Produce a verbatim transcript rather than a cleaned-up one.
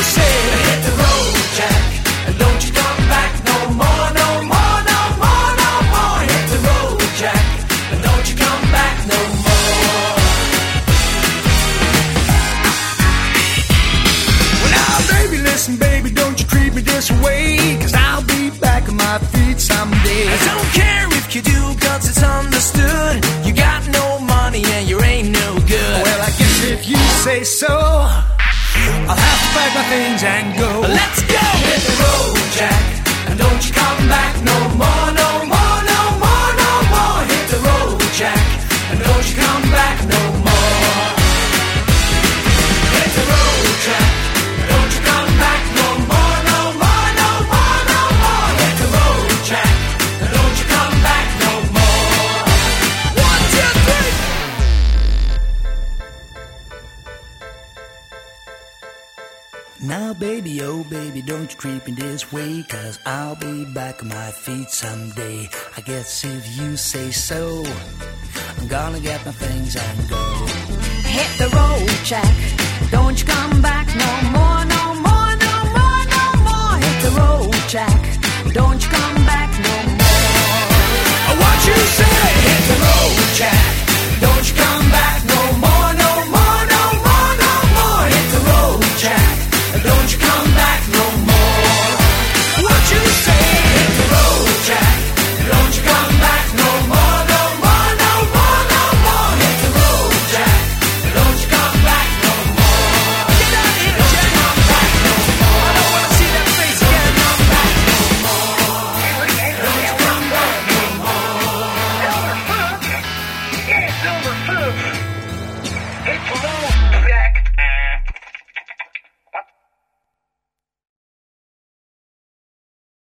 say, hit the road, Jack, and don't you come back no more, no more, no more, no more. Hit the road, Jack, and don't you come back no more. Well, now, baby, listen, baby, don't you treat me this way, 'cause I'll be back on my feet someday. I don't care if you do, 'cause it's understood. You got no money and you ain't no good. Well, I guess if you say so, I'll have to pack my things and go. Let's go! Hit the road, Jack, and don't you come back no more, no more, no more, no more. Hit the road, Jack, and don't you come back no more. Hit the road, Jack, and don't you come back no more, no more, no more, no more. Hit the road, Jack, and don't you come back no more. One, two, three. Now, baby, oh, baby, don't you treat me this way, 'cause I'll be back on my feet someday. I guess if you say so, I'm gonna get my things and go. Hit the road, Jack, don't you come back no more.